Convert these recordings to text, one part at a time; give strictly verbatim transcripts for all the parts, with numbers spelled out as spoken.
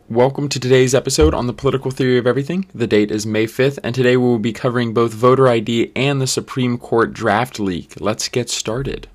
Welcome to today's episode on the political theory of everything. The date is May fifth, and today we will be covering both voter I D and the Supreme Court draft leak. Let's get started.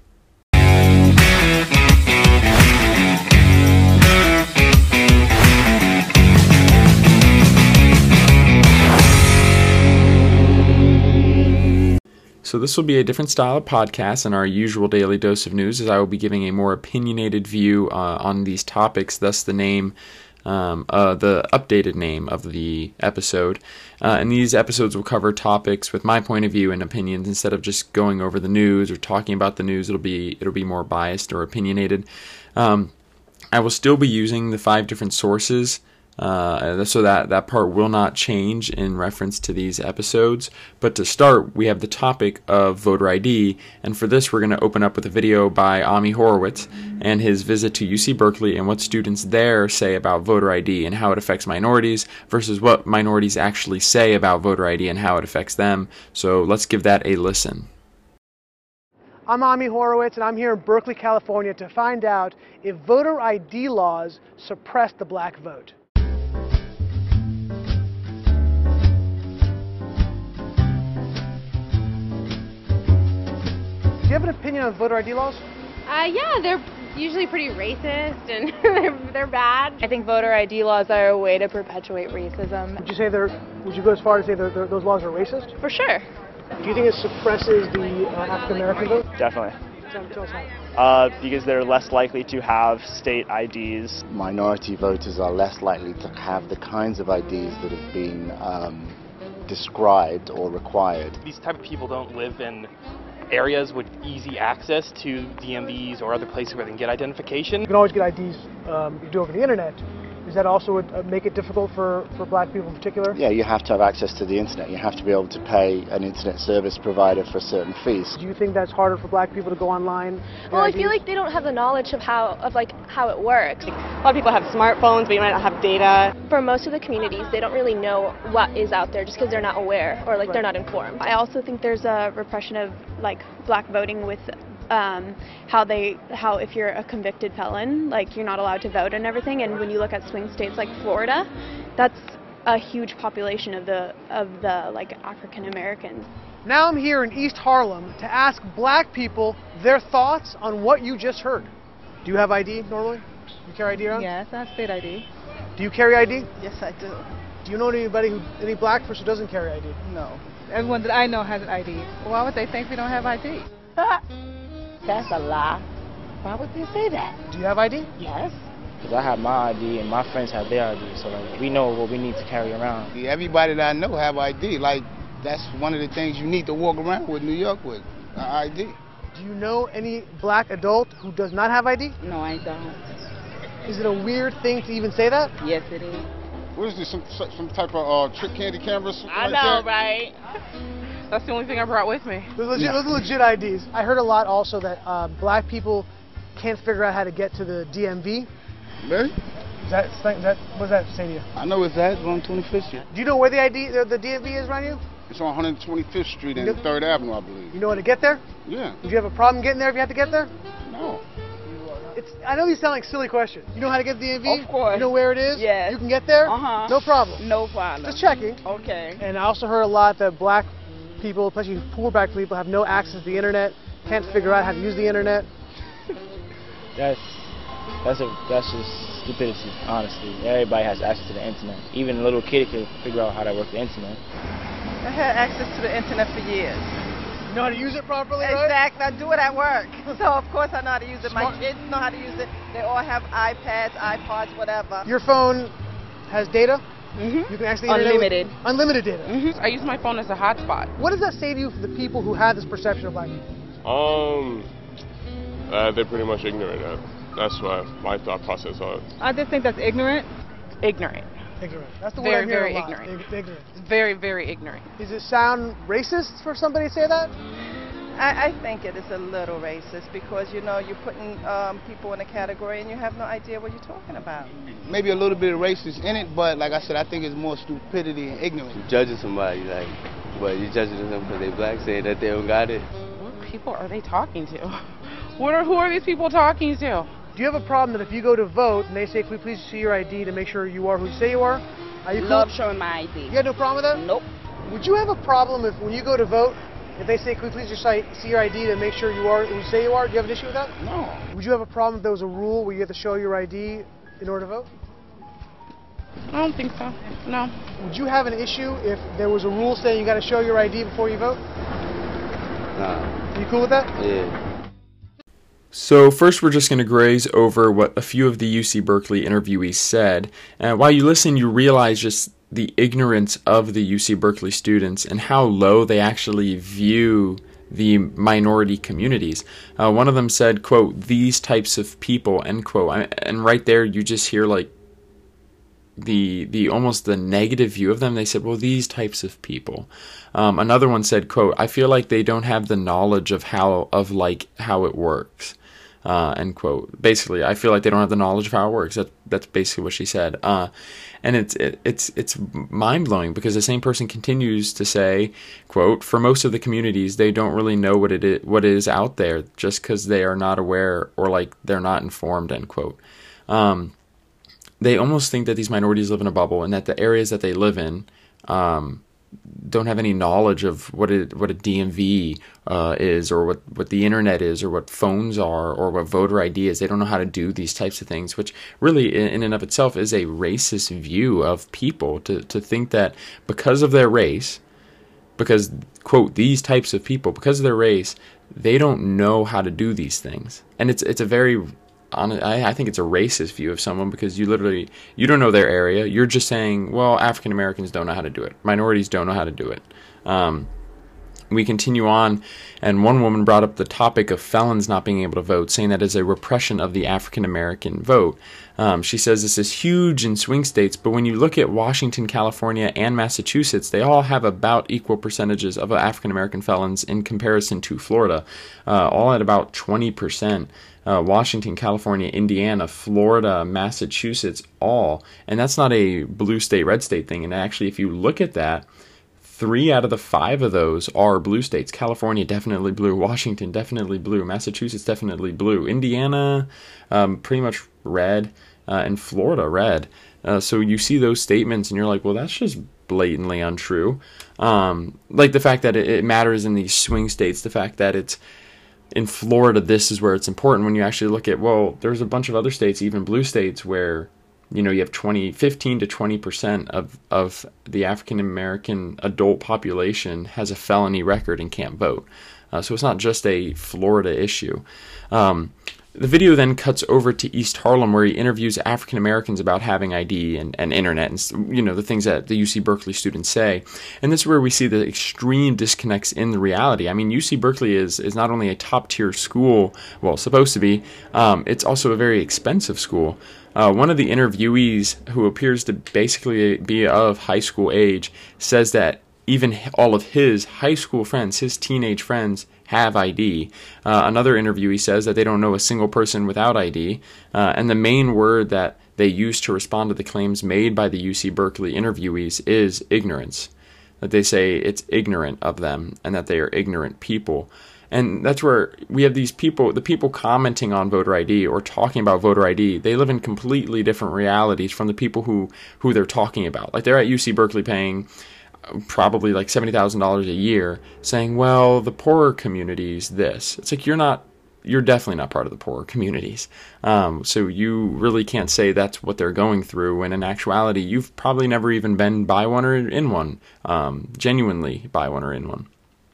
So this will be a different style of podcast than our usual daily dose of news, as I will be giving a more opinionated view uh, on these topics, thus the name Um, uh, the updated name of the episode. Uh, and these episodes will cover topics with my point of view and opinions instead of just going over the news or talking about the news. It'll be it'll be more biased or opinionated. Um, I will still be using the five different sources, uh, so that that part will not change in reference to these episodes. But to start, we have the topic of voter I D, and for this we're going to open up with a video by Ami Horowitz and his visit to U C Berkeley and what students there say about voter I D and how it affects minorities versus what minorities actually say about voter I D and how it affects them. So let's give that a listen. I'm Ami Horowitz, and I'm here in Berkeley, California to find out if voter I D laws suppress the black vote. Do you have an opinion on voter I D laws? Uh, yeah, they're usually pretty racist and they're, they're bad. I think voter I D laws are a way to perpetuate racism. Would you say they're, would you go as far as to say they're, they're, those laws are racist? For sure. Do you think it suppresses the uh, African American vote? Definitely. Tell, tell us how. Uh, because they're less likely to have state I Ds. Minority voters are less likely to have the kinds of I Ds that have been um, described or required. These type of people don't live in areas with easy access to D M Vs or other places where they can get identification. You can always get I Ds um, you do over the internet. Does that also would, uh, make it difficult for, for black people in particular? Yeah, you have to have access to the internet. You have to be able to pay an internet service provider for certain fees. Do you think that's harder for black people to go online? Well, I feel like they don't have the knowledge of how of like how it works. A lot of people have smartphones, but you might not have data. For most of the communities, they don't really know what is out there just because they're not aware or like Right. they're not informed. I also think there's a repression of like black voting with um, how they how if you're a convicted felon, like you're not allowed to vote and everything. And when you look at swing states like Florida, that's a huge population of the of the like African Americans. Now I'm here in East Harlem to ask black people their thoughts on what you just heard. Do you have I D normally? You carry I D around? Yes, I have state I D. Do you carry I D? Yes, I do. Do you know anybody who, any black person who doesn't carry I D? No. Everyone that I know has an I D. Why would they think we don't have I D? That's a lie. Why would they say that? Do you have I D? Yes. Because I have my I D and my friends have their I D, so like we know what we need to carry around. Everybody that I know have I D. Like that's one of the things you need to walk around with New York with, an I D. Do you know any black adult who does not have I D? No, I don't. Is it a weird thing to even say that? Yes, it is. What is this? Some some type of uh, trick candy cameras? I right know, there? right? That's the only thing I brought with me. Those, legit, those are legit I Ds. I heard a lot also that uh, black people can't figure out how to get to the D M V. Really? Is that, is that, what does that say to you? I know it's that. It's on twenty-fifth Street. Do you know where the I D, the, the D M V is around you? It's on one hundred twenty-fifth Street and Yep. third Avenue, I believe. You know how to get there? Yeah. Would you have a problem getting there if you had to get there? No. It's, I know these sound like silly questions. You know how to get to the D M V? Of course. You know where it is? Yes. You can get there? Uh-huh. No problem. No problem. Just checking. Okay. And I also heard a lot that black people, especially poor black people, have no access to the internet, can't figure out how to use the internet. That's that's a that's just stupidity, honestly. Everybody has access to the internet. Even a little kid can figure out how to work the internet. I had access to the internet for years. You know how to use it properly, right? Exactly. I do it at work. So of course I know how to use it. Smart. My kids know how to use it. They all have iPads, iPods, whatever. Your phone has data? Mm-hmm. You can access the internet with- Unlimited. Unlimited data. Mm-hmm. I use my phone as a hotspot. What does that say to you for the people who have this perception of black people? Um, uh, they're pretty much ignorant. Uh, that's what my thought process on it. I just think that's ignorant. Ignorant. Ignorant. That's the Very, word I hear very a lot. ignorant. Ig- ignorant. Very, very ignorant. Does it sound racist for somebody to say that? I, I think it is a little racist because, you know, you're putting um, people in a category and you have no idea what you're talking about. Maybe a little bit of racist in it, but like I said, I think it's more stupidity and ignorance. You're judging somebody, like, but you're judging them because they black, saying that they don't got it. What people are they talking to? What are, who are these people talking to? Do you have a problem that if you go to vote and they say, can we please see your I D to make sure you are who you say you are? Are you cool? Love showing my I D. You got no problem with that? Nope. Would you have a problem if when you go to vote, if they say, can we please just see your I D to make sure you are who you say you are? Do you have an issue with that? No. Would you have a problem if there was a rule where you have to show your I D in order to vote? I don't think so. No. Would you have an issue if there was a rule saying you got to show your I D before you vote? Nah. You cool with that? Yeah. So first we're just going to graze over what a few of the U C Berkeley interviewees said. And while you listen, you realize just the ignorance of the U C Berkeley students and how low they actually view the minority communities. Uh, one of them said, quote, these types of people, end quote. And right there you just hear like the the almost the negative view of them. They said, well, these types of people. Um, another one said, quote, I feel like they don't have the knowledge of how of like how it works. Uh, end quote. Basically, I feel like they don't have the knowledge of how it works. That that's basically what she said. Uh, and it's it, it's it's mind blowing because the same person continues to say, quote, for most of the communities, they don't really know what it is, what is out there just because they are not aware or like they're not informed. End quote. Um, they almost think that these minorities live in a bubble and that the areas that they live in um, don't have any knowledge of what it, what a D M V uh, is or what, what the internet is or what phones are or what voter I D is. They don't know how to do these types of things, which really in, in and of itself is a racist view of people to, to think that because of their race, because, quote, these types of people, because of their race, they don't know how to do these things. And it's it's a very... I think it's a racist view of someone because you literally, you don't know their area. You're just saying, well, African Americans don't know how to do it. Minorities don't know how to do it. Um, we continue on, and one woman brought up the topic of felons not being able to vote, saying that is a repression of the African American vote. Um, she says this is huge in swing states, but when you look at Washington, California, and Massachusetts, they all have about equal percentages of African American felons in comparison to Florida, uh, all at about twenty percent. Uh, Washington, California, Indiana, Florida, Massachusetts, all. And that's not a blue state, red state thing. And actually, if you look at that, three out of the five of those are blue states. California, definitely blue. Washington, definitely blue. Massachusetts, definitely blue. Indiana, um, pretty much red. Uh, and Florida, red. Uh, so you see those statements and you're like, well, that's just blatantly untrue. Um, like the fact that it, it matters in these swing states, the fact that it's in Florida, this is where it's important when you actually look at, well, there's a bunch of other states, even blue states, where, you know, you have twenty, fifteen to twenty percent of, of the African American adult population has a felony record and can't vote. Uh, so it's not just a Florida issue. Um, the video then cuts over to East Harlem, where he interviews African Americans about having I D and, and internet and, you know, the things that the U C Berkeley students say. And this is where we see the extreme disconnects in the reality. I mean, U C Berkeley is, is not only a top-tier school, well, supposed to be, um, it's also a very expensive school. Uh, one of the interviewees, who appears to basically be of high school age, says that even all of his high school friends, his teenage friends, have I D. Uh, another interviewee says that they don't know a single person without I D. Uh, and the main word that they use to respond to the claims made by the U C Berkeley interviewees is ignorance. That they say it's ignorant of them and that they are ignorant people. And that's where we have these people, the people commenting on voter I D or talking about voter I D, they live in completely different realities from the people who, who they're talking about. Like they're at U C Berkeley paying probably like seventy thousand dollars a year saying, well, the poorer communities, this. It's like you're not, you're definitely not part of the poorer communities. Um, so you really can't say that's what they're going through when in actuality, you've probably never even been by one or in one, um, genuinely by one or in one.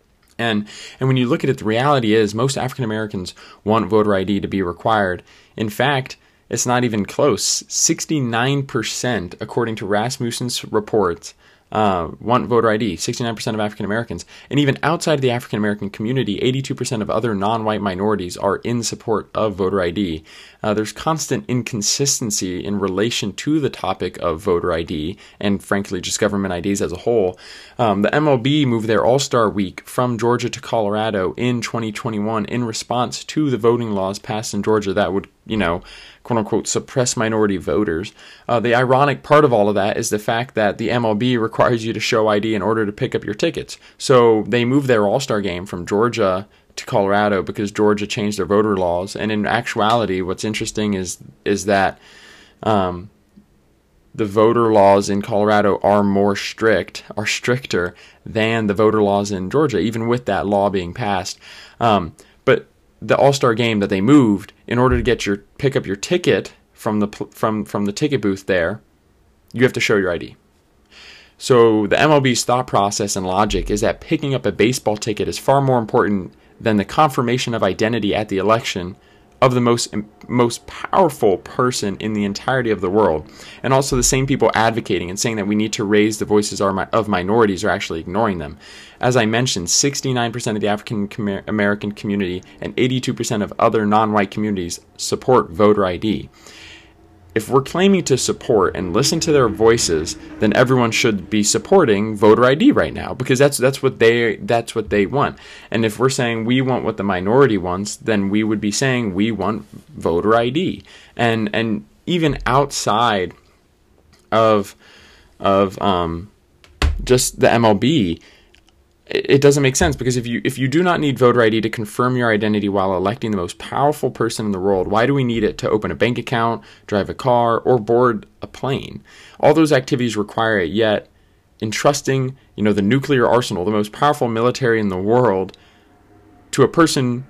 And and when you look at it, the reality is most African Americans want voter I D to be required. In fact, it's not even close. sixty-nine percent, according to Rasmussen's reports, Uh, want voter I D, sixty-nine percent of African Americans. And even outside of the African American community, eighty-two percent of other non-white minorities are in support of voter I D. Uh, there's constant inconsistency in relation to the topic of voter I D and, frankly, just government I Ds as a whole. Um, the M L B moved their All-Star Week from Georgia to Colorado in twenty twenty-one in response to the voting laws passed in Georgia that would, you know, quote-unquote, suppress minority voters. Uh, the ironic part of all of that is the fact that the M L B requires you to show I D in order to pick up your tickets. So they moved their All-Star game from Georgia to Colorado because Georgia changed their voter laws. And in actuality, what's interesting is is that um, the voter laws in Colorado are more strict, are stricter than the voter laws in Georgia, even with that law being passed. Um, but the All-Star game that they moved, in order to get your pick up your ticket from the from from the ticket booth there, you have to show your I D. So the M L B's thought process and logic is that picking up a baseball ticket is far more important than the confirmation of identity at the election of the most most powerful person in the entirety of the world. And also the same people advocating and saying that we need to raise the voices of minorities are actually ignoring them. As I mentioned, sixty-nine percent of the African American community and eighty-two percent of other non-white communities support voter I D. If we're claiming to support and listen to their voices, then everyone should be supporting voter I D right now, because that's that's what they that's what they want. And if we're saying we want what the minority wants, then we would be saying we want voter I D. And and even outside of of um, just the M L B, it doesn't make sense, because if you if you do not need voter I D to confirm your identity while electing the most powerful person in the world, why do we need it to open a bank account, drive a car, or board a plane? All those activities require it, yet entrusting, you know, the nuclear arsenal, the most powerful military in the world, to a person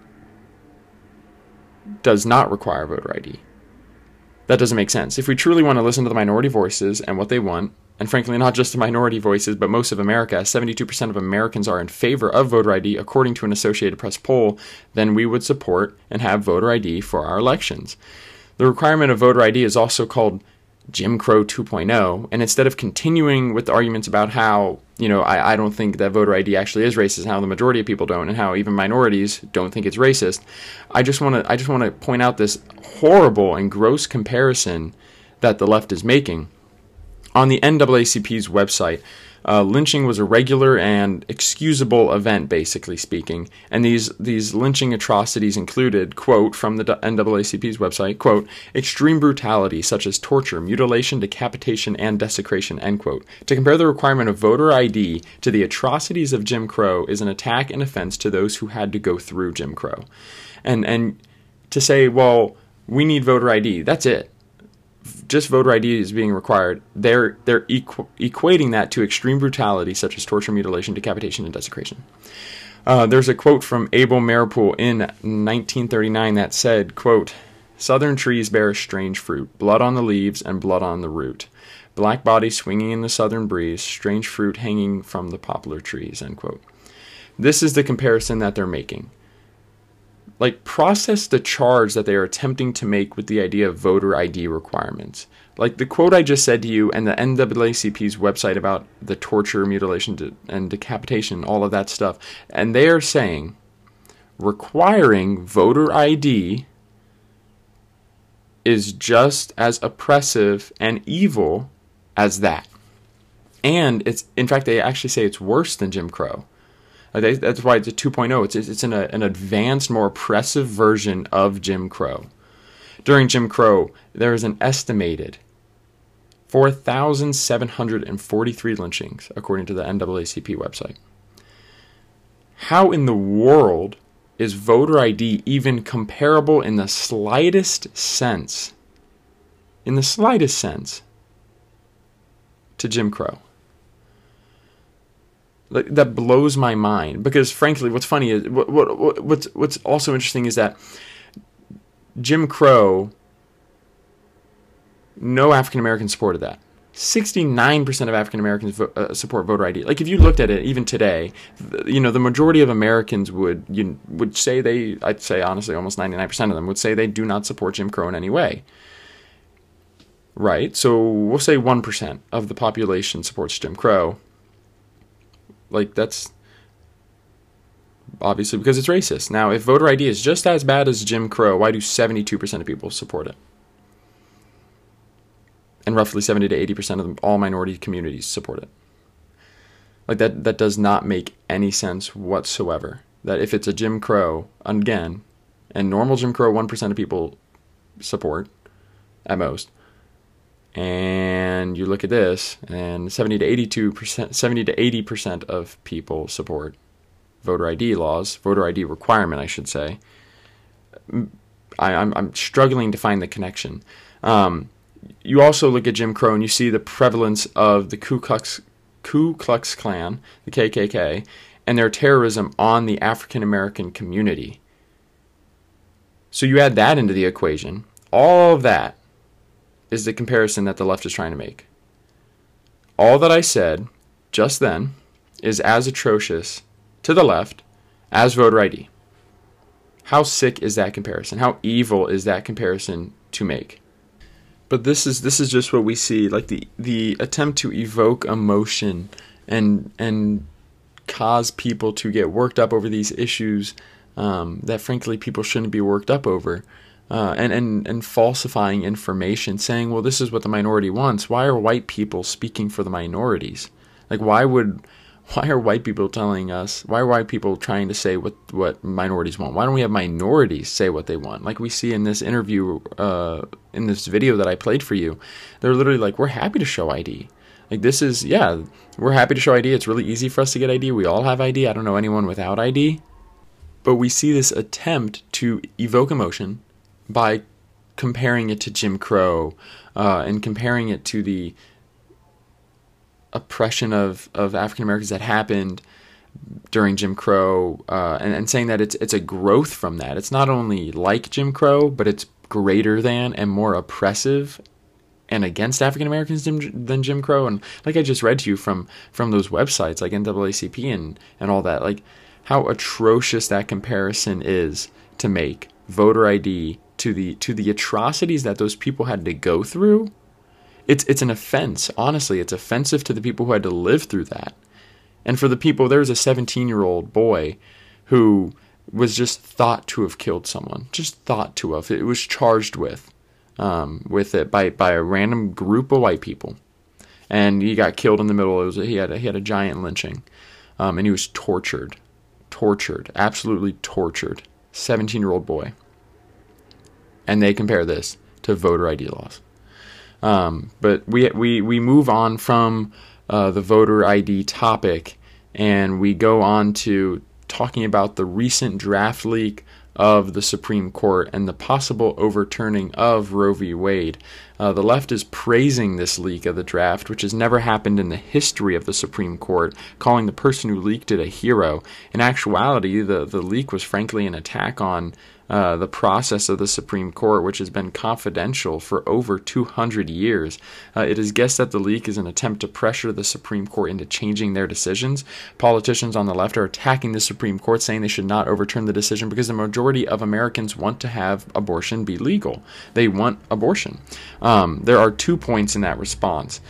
does not require voter I D. That doesn't make sense. If we truly want to listen to the minority voices and what they want, and frankly not just the minority voices, but most of America, seventy-two percent of Americans are in favor of voter I D according to an Associated Press poll, then we would support and have voter I D for our elections. The requirement of voter I D is also called Jim Crow two point oh, and instead of continuing with the arguments about how, you know, I, I don't think that voter I D actually is racist, and how the majority of people don't, and how even minorities don't think it's racist, I just want to I just want to point out this horrible and gross comparison that the left is making. On the N double A C P's website, uh, lynching was a regular and excusable event, basically speaking, and these these lynching atrocities included, quote, from the N double A C P's website, quote, extreme brutality such as torture, mutilation, decapitation, and desecration, end quote. To compare the requirement of voter I D to the atrocities of Jim Crow is an attack and offense to those who had to go through Jim Crow. And, and to say, well, we need voter I D, that's it. Just voter I D is being required. They're they're equ- equating that to extreme brutality such as torture, mutilation, decapitation, and desecration. Uh, there's a quote from Abel Maripool in nineteen thirty-nine that said, quote, "Southern trees bear a strange fruit, blood on the leaves and blood on the root. Black bodies swinging in the southern breeze, strange fruit hanging from the poplar trees," end quote. This is the comparison that they're making. Like, process the charge that they are attempting to make with the idea of voter I D requirements. Like the quote I just said to you, and the N double A C P's website about the torture, mutilation, de- and decapitation, all of that stuff. And they are saying requiring voter I D is just as oppressive and evil as that. And it's, in fact, they actually say it's worse than Jim Crow. That's why it's a two point oh. It's, it's an, an advanced, more oppressive version of Jim Crow. During Jim Crow, there is an estimated four thousand seven hundred forty-three lynchings, according to the N double A C P website. How in the world is voter I D even comparable in the slightest sense, in the slightest sense, to Jim Crow? That blows my mind, because frankly, what's funny is what, what what's what's also interesting is that Jim Crow, no African Americans supported that. sixty-nine percent of African Americans vo- uh, support voter I D. Like, if you looked at it even today, th- you know, the majority of Americans would you would say they, I'd say honestly, almost ninety-nine percent of them would say they do not support Jim Crow in any way. Right? So we'll say one percent of the population supports Jim Crow. Like, that's obviously because it's racist. Now, if voter I D is just as bad as Jim Crow, why do seventy-two percent of people support it? And roughly seventy to eighty percent of them, all minority communities support it. Like, that, that does not make any sense whatsoever. That if it's a Jim Crow, again, and normal Jim Crow, one percent of people support, at most. And you look at this, and seventy to eighty-two percent, seventy to eighty percent of people support voter I D laws, voter I D requirement, I should say. I, I'm, I'm struggling to find the connection. Um, you also look at Jim Crow and you see the prevalence of the Ku Klux, Ku Klux Klan, the K K K, and their terrorism on the African American community. So you add that into the equation. All of that is the comparison that the left is trying to make. All that I said just then is as atrocious to the left as voter I D. How sick is that comparison? How evil is that comparison to make? But this is this is just what we see, like the the attempt to evoke emotion and and cause people to get worked up over these issues um, that frankly people shouldn't be worked up over. Uh, and, and, and falsifying information, saying, well, this is what the minority wants. Why are white people speaking for the minorities? Like, why would, why are white people telling us, why are white people trying to say what, what minorities want? Why don't we have minorities say what they want? Like we see in this interview, uh, in this video that I played for you, they're literally like, we're happy to show I D. Like this is, yeah, we're happy to show I D. It's really easy for us to get I D. We all have I D. I don't know anyone without I D. But we see this attempt to evoke emotion by comparing it to Jim Crow uh, and comparing it to the oppression of, of African Americans that happened during Jim Crow, uh, and, and saying that it's it's a growth from that. It's not only like Jim Crow, but it's greater than and more oppressive and against African Americans than, than Jim Crow. And like I just read to you from from those websites like N double A C P and, and all that, like how atrocious that comparison is to make voter I D to the to the atrocities that those people had to go through. It's it's an offense. Honestly, it's offensive to the people who had to live through that. And for the people, there was a seventeen-year-old boy who was just thought to have killed someone. Just thought to have. It was charged with um, with it by, by a random group of white people. And he got killed in the middle. It was a, he had a, he had a giant lynching. Um, and he was tortured. Tortured. Absolutely tortured. seventeen-year-old boy. And they compare this to voter I D laws. Um, but we we we move on from uh, the voter I D topic, and we go on to talking about the recent draft leak of the Supreme Court and the possible overturning of Roe v. Wade. Uh, the left is praising this leak of the draft, which has never happened in the history of the Supreme Court, calling the person who leaked it a hero. In actuality, the, the leak was frankly an attack on Uh, the process of the Supreme Court, which has been confidential for over two hundred years. Uh, it is guessed that the leak is an attempt to pressure the Supreme Court into changing their decisions. Politicians on the left are attacking the Supreme Court, saying they should not overturn the decision because the majority of Americans want to have abortion be legal. They want abortion. Um, there are two points in that response.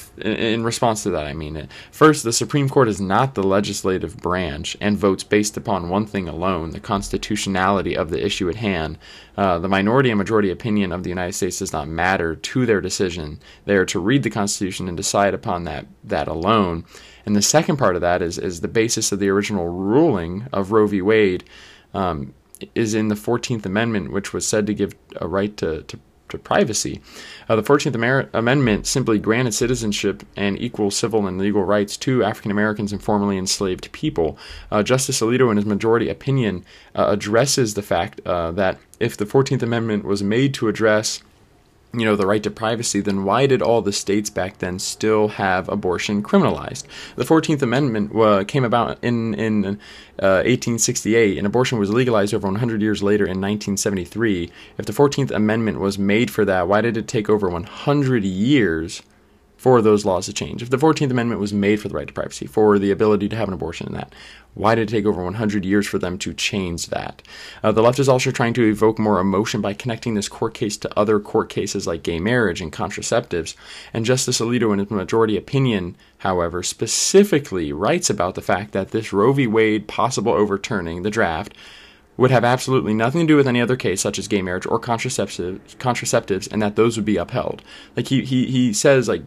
In response to that, I mean, first, the Supreme Court is not the legislative branch and votes based upon one thing alone, the constitutionality of the issue at hand. Uh, the minority and majority opinion of the United States does not matter to their decision. They are to read the Constitution and decide upon that, that alone. And the second part of that is, is the basis of the original ruling of Roe v. Wade um, is in the fourteenth Amendment, which was said to give a right to, to to privacy. Uh, the fourteenth Amer- Amendment simply granted citizenship and equal civil and legal rights to African Americans and formerly enslaved people. Uh, Justice Alito, in his majority opinion, uh, addresses the fact uh, that if the fourteenth Amendment was made to address you know, the right to privacy, then why did all the states back then still have abortion criminalized? The fourteenth Amendment uh, came about in, in uh, eighteen sixty-eight, and abortion was legalized over one hundred years later in nineteen seventy-three. If the fourteenth Amendment was made for that, why did it take over one hundred years for those laws to change? If the fourteenth Amendment was made for the right to privacy, for the ability to have an abortion and that, why did it take over one hundred years for them to change that? Uh, the left is also trying to evoke more emotion by connecting this court case to other court cases like gay marriage and contraceptives. And Justice Alito, in his majority opinion, however, specifically writes about the fact that this Roe v. Wade possible overturning the draft would have absolutely nothing to do with any other case, such as gay marriage or contraceptive, contraceptives, and that those would be upheld. Like he he he says, like,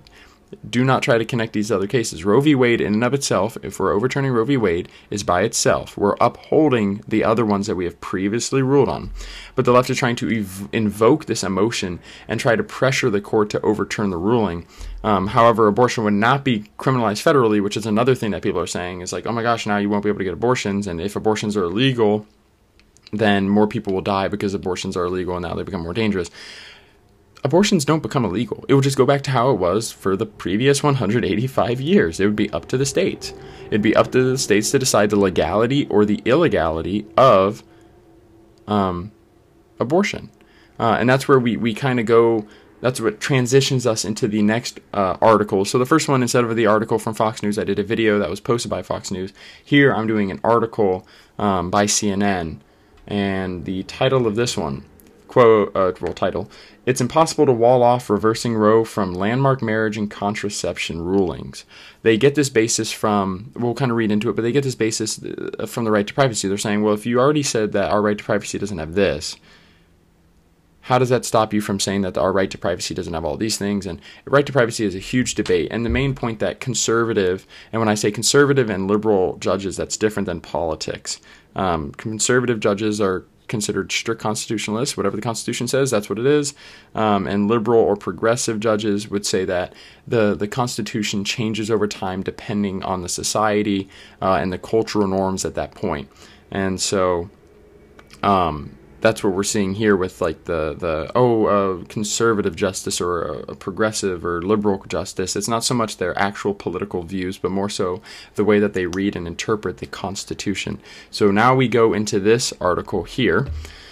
Do not try to connect these other cases. Roe v. Wade in and of itself, if we're overturning Roe v. Wade, is by itself. We're upholding the other ones that we have previously ruled on. But the left is trying to ev- invoke this emotion and try to pressure the court to overturn the ruling. Um, however, abortion would not be criminalized federally, which is another thing that people are saying. Is like, oh my gosh, now you won't be able to get abortions. And if abortions are illegal, then more people will die because abortions are illegal and now they become more dangerous. Abortions don't become illegal. It would just go back to how it was for the previous one hundred eighty-five years. It would be up to the states. It'd be up to the states to decide the legality or the illegality of um, abortion. Uh, and that's where we, we kind of go, that's what transitions us into the next uh, article. So the first one, instead of the article from Fox News, I did a video that was posted by Fox News. Here I'm doing an article um, by C N N. And the title of this one, quote, uh, well, title, "It's impossible to wall off reversing Roe from landmark marriage and contraception rulings." They get this basis from, we'll kind of read into it, but they get this basis from the right to privacy. They're saying, well, if you already said that our right to privacy doesn't have this, how does that stop you from saying that our right to privacy doesn't have all these things? And right to privacy is a huge debate. And the main point that conservative, and when I say conservative and liberal judges, that's different than politics. Um, conservative judges are considered strict constitutionalists. Whatever the Constitution says, that's what it is. Um, and liberal or progressive judges would say that the, the Constitution changes over time depending on the society uh, and the cultural norms at that point. And so um, that's what we're seeing here with like the, the oh, uh, conservative justice or a, a progressive or liberal justice. It's not so much their actual political views, but more so the way that they read and interpret the Constitution. So now we go into this article here.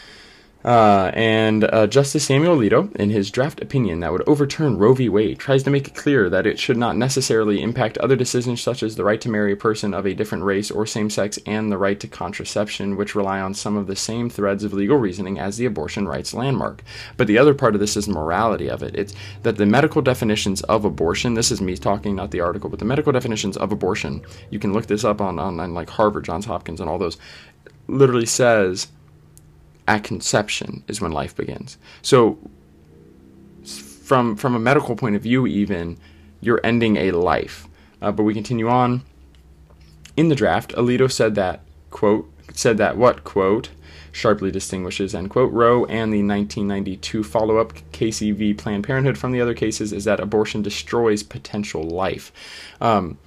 Uh, and uh, Justice Samuel Alito, in his draft opinion that would overturn Roe v. Wade, tries to make it clear that it should not necessarily impact other decisions such as the right to marry a person of a different race or same sex and the right to contraception, which rely on some of the same threads of legal reasoning as the abortion rights landmark. But the other part of this is the morality of it. It's that the medical definitions of abortion, this is me talking, not the article, but the medical definitions of abortion, you can look this up on, on, on like Harvard, Johns Hopkins, and all those, literally says at conception is when life begins. So from from a medical point of view even, you're ending a life. Uh, but we continue on. In the draft, Alito said that, quote, said that what, quote, sharply distinguishes, end quote, Roe and the nineteen ninety-two follow-up Casey v. Planned Parenthood from the other cases is that abortion destroys potential life. Um,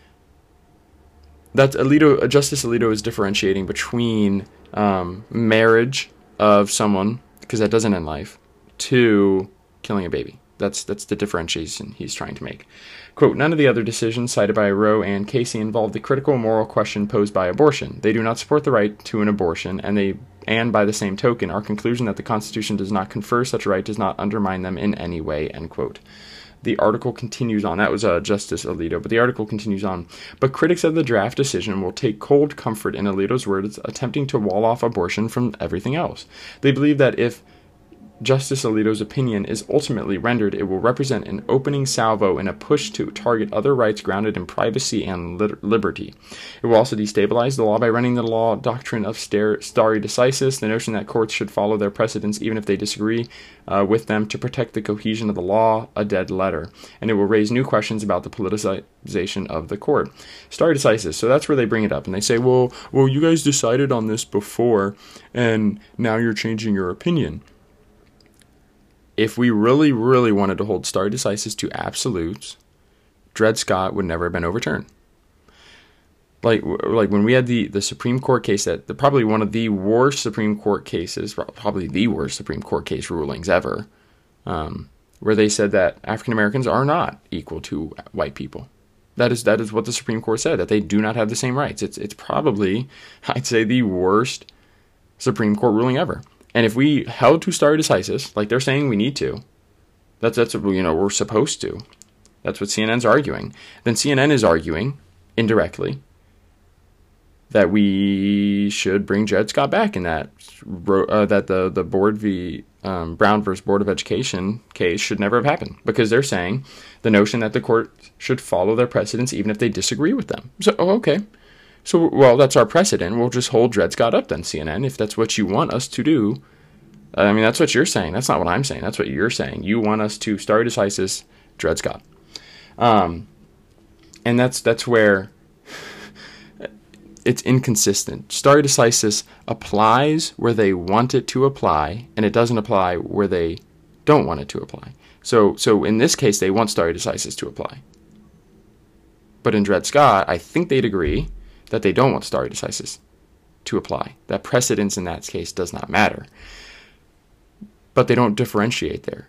that Alito, Justice Alito is differentiating between um, marriage of someone, because that doesn't end life, to killing a baby. That's that's the differentiation he's trying to make. Quote, "None of the other decisions cited by Roe and Casey involve the critical moral question posed by abortion. They do not support the right to an abortion, and they and by the same token, our conclusion that the Constitution does not confer such a right does not undermine them in any way," end quote. The article continues on. That was uh, Justice Alito, but the article continues on. But critics of the draft decision will take cold comfort in Alito's words, attempting to wall off abortion from everything else. They believe that if Justice Alito's opinion is ultimately rendered, it will represent an opening salvo in a push to target other rights grounded in privacy and li- liberty. It will also destabilize the law by running the law doctrine of stare, stare decisis, the notion that courts should follow their precedents even if they disagree uh, with them to protect the cohesion of the law, a dead letter. And it will raise new questions about the politicization of the court. Stare decisis, so that's where they bring it up. And they say, well, well, you guys decided on this before, and now you're changing your opinion. If we really, really wanted to hold stare decisis to absolutes, Dred Scott would never have been overturned. Like, like when we had the, the Supreme Court case, that the, probably one of the worst Supreme Court cases, probably the worst Supreme Court case rulings ever, um, where they said that African Americans are not equal to white people. That is that is what the Supreme Court said, that they do not have the same rights. It's it's probably, I'd say, the worst Supreme Court ruling ever. And if we held to stare decisis, like they're saying we need to, that's that's what, you know, we're supposed to. That's what C N N's arguing. Then C N N is arguing, indirectly, that we should bring Dred Scott back in that uh, that the the board v um, Brown versus Board of Education case should never have happened, because they're saying the notion that the court should follow their precedents even if they disagree with them. So, oh, okay. So, well, that's our precedent. We'll just hold Dred Scott up then, C N N, if that's what you want us to do. I mean, that's what you're saying. That's not what I'm saying. That's what you're saying. You want us to stare decisis Dred Scott. Um, and that's that's where it's inconsistent. Stare decisis applies where they want it to apply, and it doesn't apply where they don't want it to apply. So, so in this case, they want stare decisis to apply. But in Dred Scott, I think they'd agree that they don't want stare decisis to apply. That precedence in that case does not matter. But they don't differentiate there.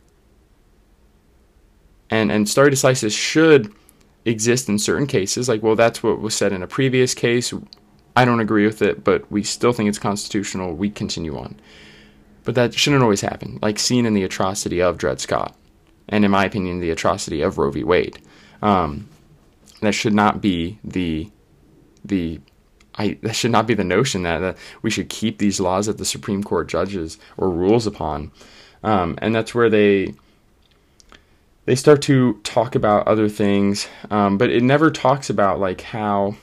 And and stare decisis should exist in certain cases. Like, well, that's what was said in a previous case. I don't agree with it, but we still think it's constitutional. We continue on. But that shouldn't always happen, like seen in the atrocity of Dred Scott, and in my opinion, the atrocity of Roe v. Wade. Um, that should not be the the I that should not be the notion that, that we should keep these laws that the Supreme Court judges or rules upon. Um, and that's where they they start to talk about other things, um, but it never talks about like how,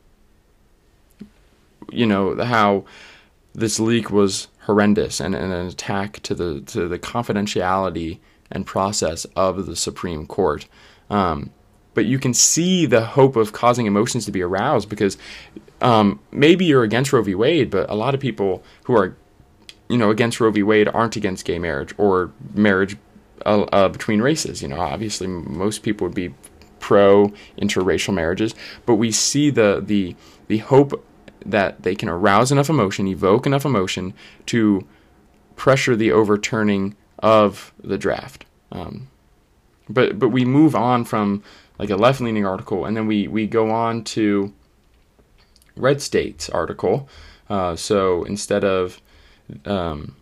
you know, how this leak was horrendous and, and an attack to the to the confidentiality and process of the Supreme Court. Um, but you can see the hope of causing emotions to be aroused because um, maybe you're against Roe v. Wade, but a lot of people who are, you know, against Roe v. Wade aren't against gay marriage or marriage uh, uh, between races. You know, obviously most people would be pro interracial marriages, but we see the the the hope that they can arouse enough emotion, evoke enough emotion to pressure the overturning of the draft. Um, but but we move on from like a left-leaning article, and then we, we go on to Red State's article. Uh, so instead of, um,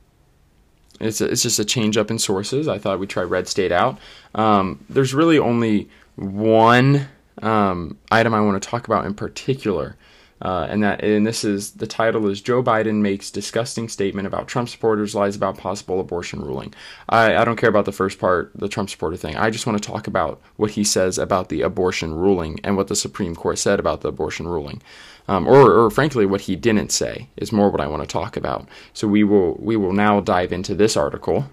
it's a, it's just a change up in sources. I thought we'd try Red State out. Um, there's really only one um, item I want to talk about in particular. Uh, and that, and this is, the title is Joe Biden Makes Disgusting Statement About Trump Supporters, Lies About Possible Abortion Ruling. I, I don't care about the first part, the Trump supporter thing. I just want to talk about what he says about the abortion ruling and what the Supreme Court said about the abortion ruling. Um, or, or frankly, what he didn't say is more what I want to talk about. So we will, we will now dive into this article.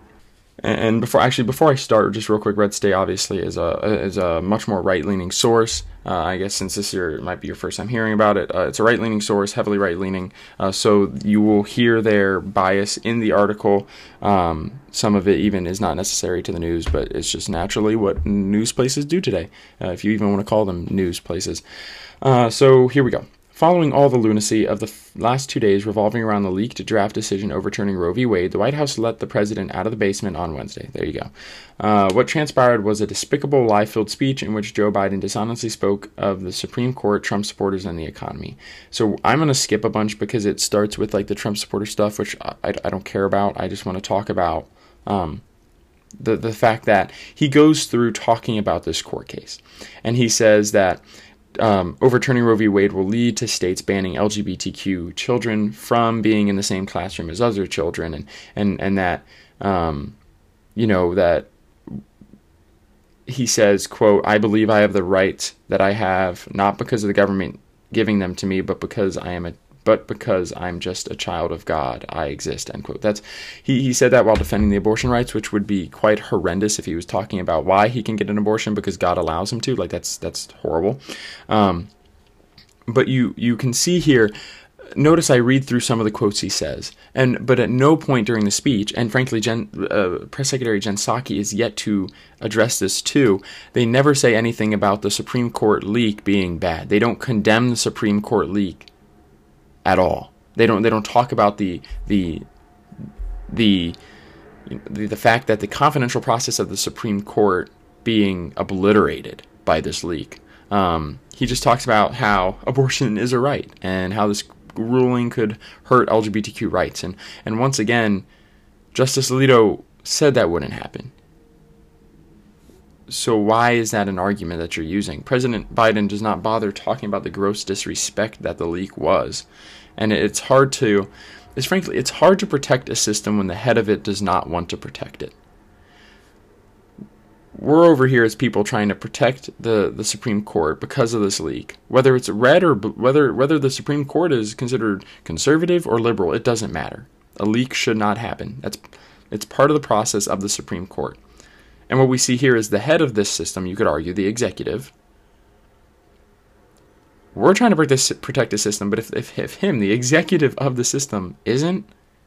And before, actually, before I start, just real quick, Red State obviously is a is a much more right-leaning source. Uh, I guess since this year might be your first time hearing about it, uh, it's a right-leaning source, heavily right-leaning. Uh, so you will hear their bias in the article. Um, some of it even is not necessary to the news, but it's just naturally what news places do today, uh, if you even want to call them news places. Uh, so here we go. Following all the lunacy of the f- last two days revolving around the leaked draft decision overturning Roe v. Wade, the White House let the president out of the basement on Wednesday. There you go. Uh, what transpired was a despicable, lie-filled speech in which Joe Biden dishonestly spoke of the Supreme Court, Trump supporters, and the economy. So I'm going to skip a bunch because it starts with like the Trump supporter stuff, which I, I, I don't care about. I just want to talk about um, the, the fact that he goes through talking about this court case. And he says that Um, overturning Roe v. Wade will lead to states banning L G B T Q children from being in the same classroom as other children, and and and that um, you know that he says, quote, "I believe I have the rights that I have not because of the government giving them to me, but because I am a but because I'm just a child of God, I exist," end quote. That's he, he said that while defending the abortion rights, which would be quite horrendous if he was talking about why he can get an abortion because God allows him to. Like that's that's horrible. Um, but you you can see here. Notice I read through some of the quotes he says, and but at no point during the speech, and frankly, Jen, uh, Press Secretary Jen Psaki is yet to address this too. They never say anything about the Supreme Court leak being bad. They don't condemn the Supreme Court leak at all. They don't. They don't talk about the the the the, the fact that the confidential process of the Supreme Court being obliterated by this leak. Um, he just talks about how abortion is a right and how this ruling could hurt L G B T Q rights. And and once again, Justice Alito said that wouldn't happen. So why is that an argument that you're using? President Biden does not bother talking about the gross disrespect that the leak was. And it's hard to, it's frankly, it's hard to protect a system when the head of it does not want to protect it. We're over here as people trying to protect the, the Supreme Court because of this leak. Whether it's red or whether whether the Supreme Court is considered conservative or liberal, it doesn't matter. A leak should not happen. That's it's part of the process of the Supreme Court. And what we see here is the head of this system, you could argue, the executive. We're trying to protect this, protect the system, but if, if, if him, the executive of the system, isn't,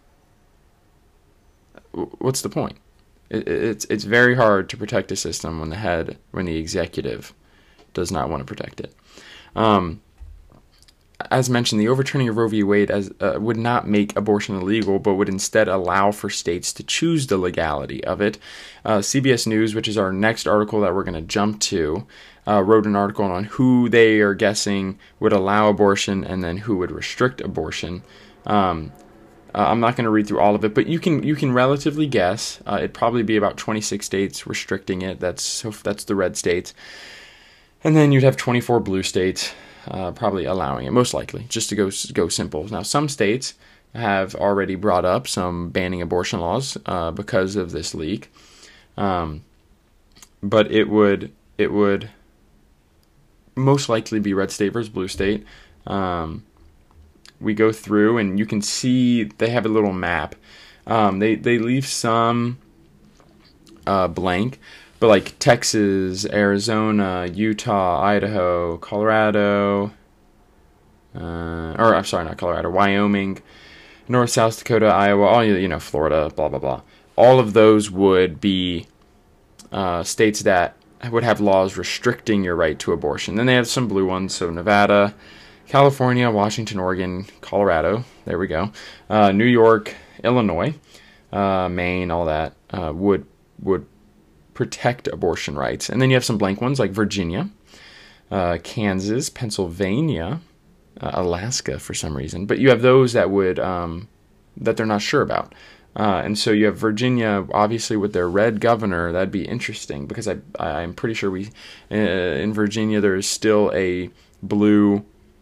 what's the point? It, it's it's very hard to protect a system when the head, when the executive does not want to protect it. Um, as mentioned, the overturning of Roe v. Wade as, uh, would not make abortion illegal, but would instead allow for states to choose the legality of it. Uh, C B S News, which is our next article that we're going to jump to, uh, wrote an article on who they are guessing would allow abortion and then who would restrict abortion. Um, uh, I'm not going to read through all of it, but you can you can relatively guess. Uh, it'd probably be about twenty-six states restricting it. That's so that's the red states, and then you'd have twenty-four blue states. Uh, probably allowing it, most likely, just to go go simple. Now, some states have already brought up some banning abortion laws uh, because of this leak, um, but it would it would most likely be red state versus blue state. Um, we go through, and you can see they have a little map. Um, they they leave some uh, blank. But like Texas, Arizona, Utah, Idaho, Colorado, uh, or I'm sorry, not Colorado, Wyoming, North, South Dakota, Iowa, all you know, Florida, blah blah blah. All of those would be uh, states that would have laws restricting your right to abortion. Then they have some blue ones, so Nevada, California, Washington, Oregon, Colorado. There we go. Uh, New York, Illinois, uh, Maine, all that uh, would would. protect abortion rights. And then you have some blank ones like Virginia, uh, Kansas, Pennsylvania, uh, Alaska for some reason. But you have those that would um, that they're not sure about. Uh, and so you have Virginia, obviously with their red governor. That'd be interesting because I I'm pretty sure we uh, in Virginia there is still a blue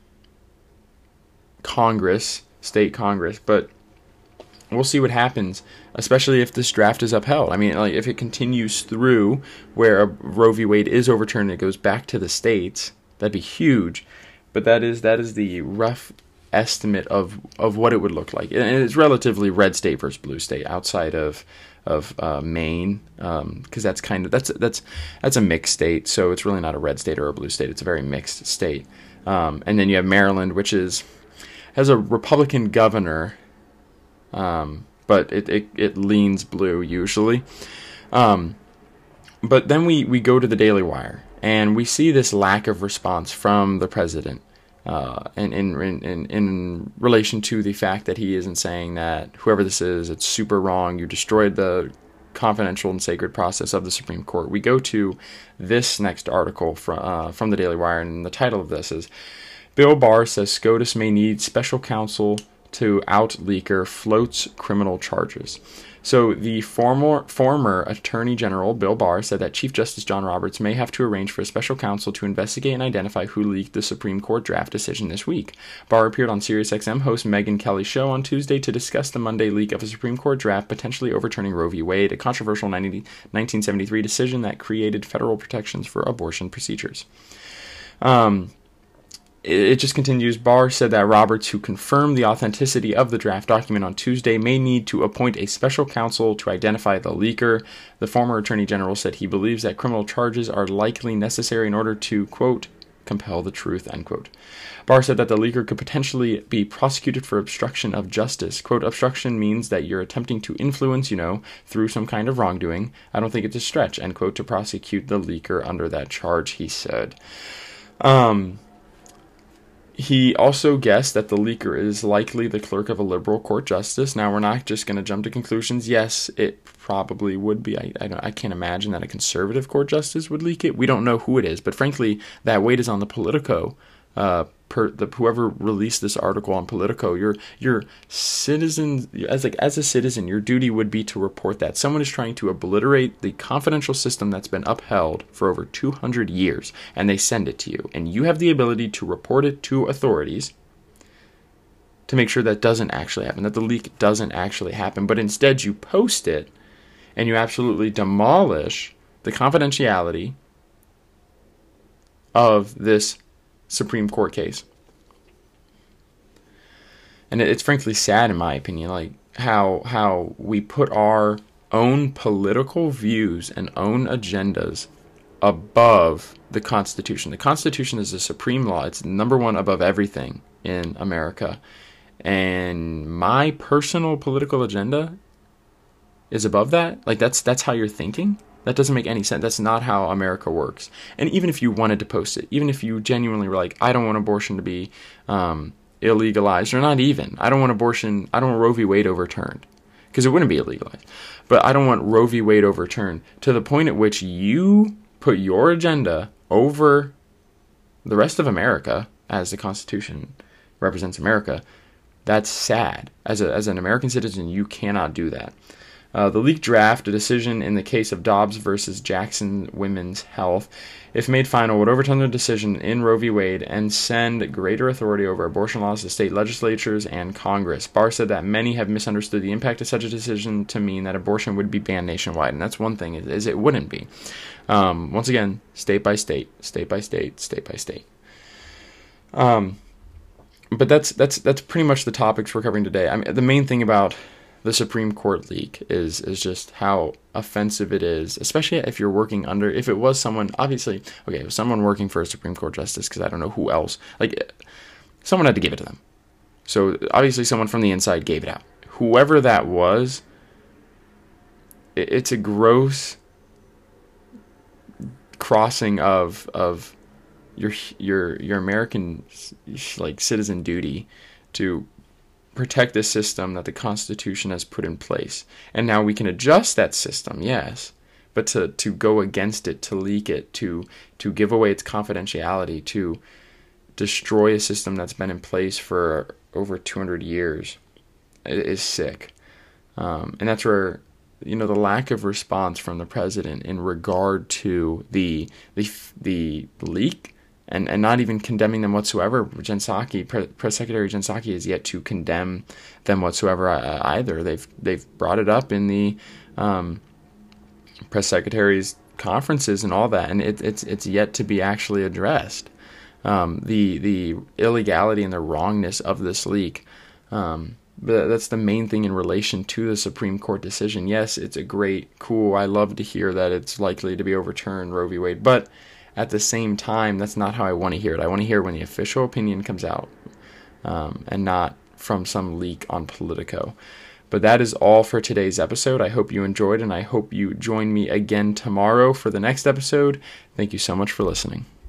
Congress, state Congress, but we'll see what happens, especially if this draft is upheld. I mean, like if it continues through where a Roe v. Wade is overturned and it goes back to the states, that'd be huge. But that is that is the rough estimate of, of what it would look like. And it's relatively red state versus blue state outside of of uh, Maine, because um, that's kind of that's that's that's a mixed state. So it's really not a red state or a blue state. It's a very mixed state. Um, and then you have Maryland, which is has a Republican governor. Um, but it, it, it leans blue usually. Um, but then we, we go to the Daily Wire, and we see this lack of response from the president uh, in, in, in, in relation to the fact that he isn't saying that whoever this is, it's super wrong, you destroyed the confidential and sacred process of the Supreme Court. We go to this next article from, uh, from the Daily Wire, and the title of this is, Bill Barr says SCOTUS may need special counsel to out leaker floats criminal charges. So the former former Attorney General Bill Barr said that Chief Justice John Roberts may have to arrange for a special counsel to investigate and identify who leaked the Supreme Court draft decision this week. Barr appeared on SiriusXM host Megyn Kelly's show on Tuesday to discuss the Monday leak of a Supreme Court draft potentially overturning Roe v. Wade, a controversial nineteen seventy-three decision that created federal protections for abortion procedures. Um... It just continues. Barr said that Roberts, who confirmed the authenticity of the draft document on Tuesday, may need to appoint a special counsel to identify the leaker. The former Attorney General said he believes that criminal charges are likely necessary in order to, quote, compel the truth, end quote. Barr said that the leaker could potentially be prosecuted for obstruction of justice. Quote, obstruction means that you're attempting to influence, you know, through some kind of wrongdoing. I don't think it's a stretch, end quote, to prosecute the leaker under that charge, he said. Um... He also guessed that the leaker is likely the clerk of a liberal court justice. Now, we're not just going to jump to conclusions. Yes, it probably would be. I, I, don't, I can't imagine that a conservative court justice would leak it. We don't know who it is. But frankly, that weight is on the Politico. Uh, per the whoever released this article on Politico, your your citizen as like as a citizen, your duty would be to report that someone is trying to obliterate the confidential system that's been upheld for over two hundred years, and they send it to you, and you have the ability to report it to authorities to make sure that doesn't actually happen, that the leak doesn't actually happen, but instead you post it and you absolutely demolish the confidentiality of this Supreme Court case. And it's frankly sad, in my opinion, like how how we put our own political views and own agendas above the Constitution. The Constitution is the supreme law. It's number one above everything in America. And my personal political agenda is above that. Like, that's that's how you're thinking? That doesn't make any sense. That's not how America works. And even if you wanted to post it, even if you genuinely were like, I don't want abortion to be um, illegalized, or not even, I don't want abortion, I don't want Roe v. Wade overturned, because it wouldn't be illegalized. But I don't want Roe v. Wade overturned to the point at which you put your agenda over the rest of America, as the Constitution represents America. That's sad. As a, as an American citizen, you cannot do that. Uh, the leaked draft, a decision in the case of Dobbs versus Jackson Women's Health, if made final, would overturn the decision in Roe v. Wade and send greater authority over abortion laws to state legislatures and Congress. Barr said that many have misunderstood the impact of such a decision to mean that abortion would be banned nationwide, and that's one thing, is, is it wouldn't be. Um, once again, state by state, state by state, state by state. Um, but that's that's that's pretty much the topics we're covering today. I mean, the main thing about the Supreme Court leak is is just how offensive it is, especially if you're working under, if it was someone, obviously, okay, it was someone working for a Supreme Court justice, because I don't know who else, like, someone had to give it to them. So, obviously, someone from the inside gave it out. Whoever that was, it, it's a gross crossing of of your your your American, like, citizen duty to protect the system that the Constitution has put in place. And now we can adjust that system, yes, but to, to go against it, to leak it, to to give away its confidentiality, to destroy a system that's been in place for over two hundred years is sick. Um, and that's where, you know, the lack of response from the president in regard to the the the leak, And, and not even condemning them whatsoever. Jen Psaki, Press Secretary Jen Psaki, has yet to condemn them whatsoever uh, either. They've they've brought it up in the um, Press Secretary's conferences and all that, and it, it's it's yet to be actually addressed. Um, the the illegality and the wrongness of this leak. Um, but that's the main thing in relation to the Supreme Court decision. Yes, it's a great, cool. I love to hear that it's likely to be overturned, Roe v. Wade, but at the same time, that's not how I want to hear it. I want to hear when the official opinion comes out, um, and not from some leak on Politico. But that is all for today's episode. I hope you enjoyed, and I hope you join me again tomorrow for the next episode. Thank you so much for listening.